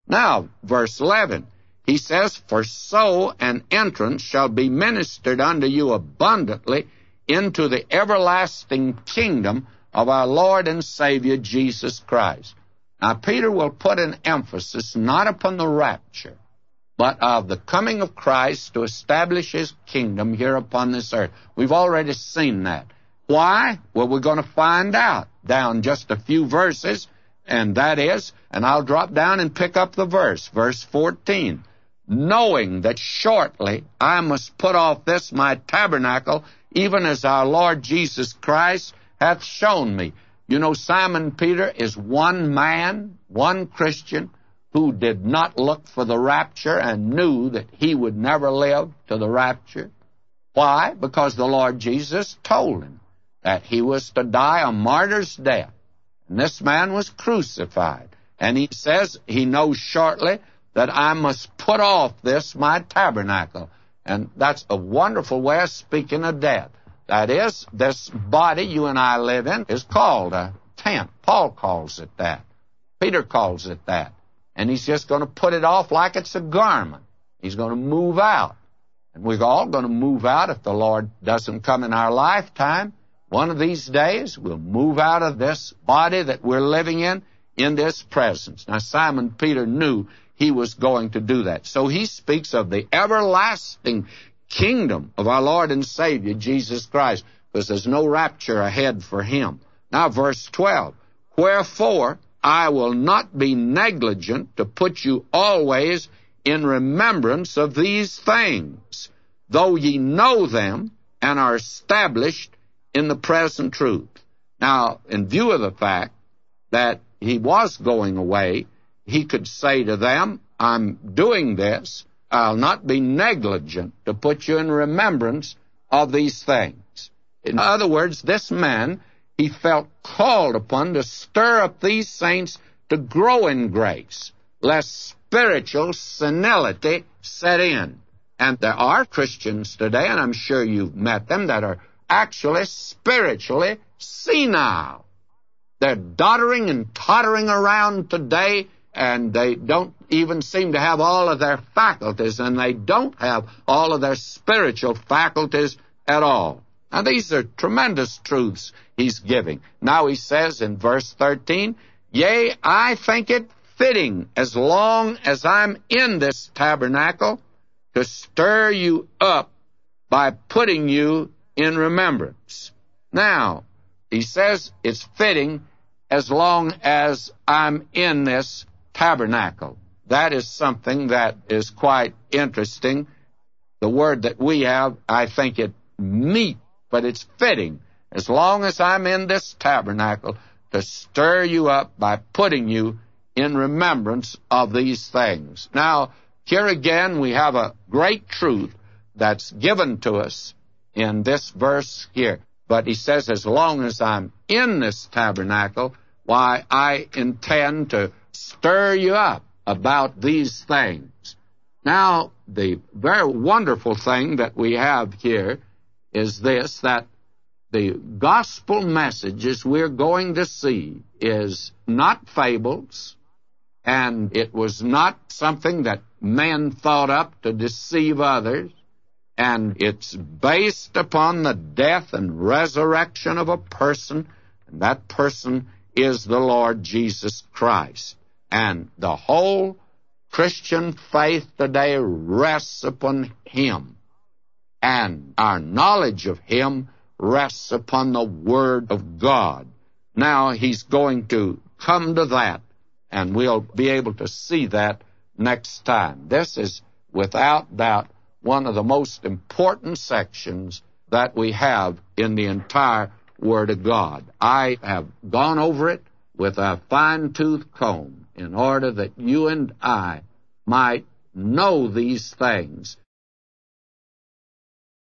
Now, verse 11, he says, "For so an entrance shall be ministered unto you abundantly into the everlasting kingdom of our Lord and Savior Jesus Christ." Now, Peter will put an emphasis not upon the rapture, but of the coming of Christ to establish his kingdom here upon this earth. We've already seen that. Why? Well, we're going to find out down just a few verses, and that is, and I'll drop down and pick up the verse 14. "Knowing that shortly I must put off this my tabernacle, even as our Lord Jesus Christ hath shown me." You know, Simon Peter is one man, one Christian, who did not look for the rapture and knew that he would never live to the rapture. Why? Because the Lord Jesus told him that he was to die a martyr's death. And this man was crucified. And he says he knows shortly that I must put off this my tabernacle. And that's a wonderful way of speaking of death. That is, this body you and I live in is called a tent. Paul calls it that. Peter calls it that. And he's just going to put it off like it's a garment. He's going to move out. And we're all going to move out if the Lord doesn't come in our lifetime. One of these days, we'll move out of this body that we're living in this presence. Now, Simon Peter knew he was going to do that. So he speaks of the everlasting kingdom of our Lord and Savior, Jesus Christ, because there's no rapture ahead for him. Now, verse 12, "Wherefore I will not be negligent to put you always in remembrance of these things, though ye know them and are established in the present truth." Now, in view of the fact that he was going away, he could say to them, "I'm doing this. I'll not be negligent to put you in remembrance of these things." In other words, this man, he felt called upon to stir up these saints to grow in grace, lest spiritual senility set in. And there are Christians today, and I'm sure you've met them, that are actually spiritually senile. They're doddering and tottering around today, and they don't even seem to have all of their faculties, and they don't have all of their spiritual faculties at all. Now, these are tremendous truths he's giving. Now he says in verse 13, "Yea, I think it fitting, as long as I'm in this tabernacle, to stir you up by putting you in remembrance." Now, he says it's fitting as long as I'm in this tabernacle. That is something that is quite interesting. The word that we have, I think it meet, but it's fitting. As long as I'm in this tabernacle, to stir you up by putting you in remembrance of these things. Now, here again we have a great truth that's given to us in this verse here. But he says, as long as I'm in this tabernacle, why, I intend to stir you up about these things. Now, the very wonderful thing that we have here is this, that the gospel messages we're going to see is not fables, and it was not something that men thought up to deceive others, and it's based upon the death and resurrection of a person, and that person is the Lord Jesus Christ. And the whole Christian faith today rests upon Him, and our knowledge of Him rests upon the Word of God. Now, He's going to come to that, and we'll be able to see that next time. This is, without doubt, one of the most important sections that we have in the entire Word of God. I have gone over it with a fine-tooth comb in order that you and I might know these things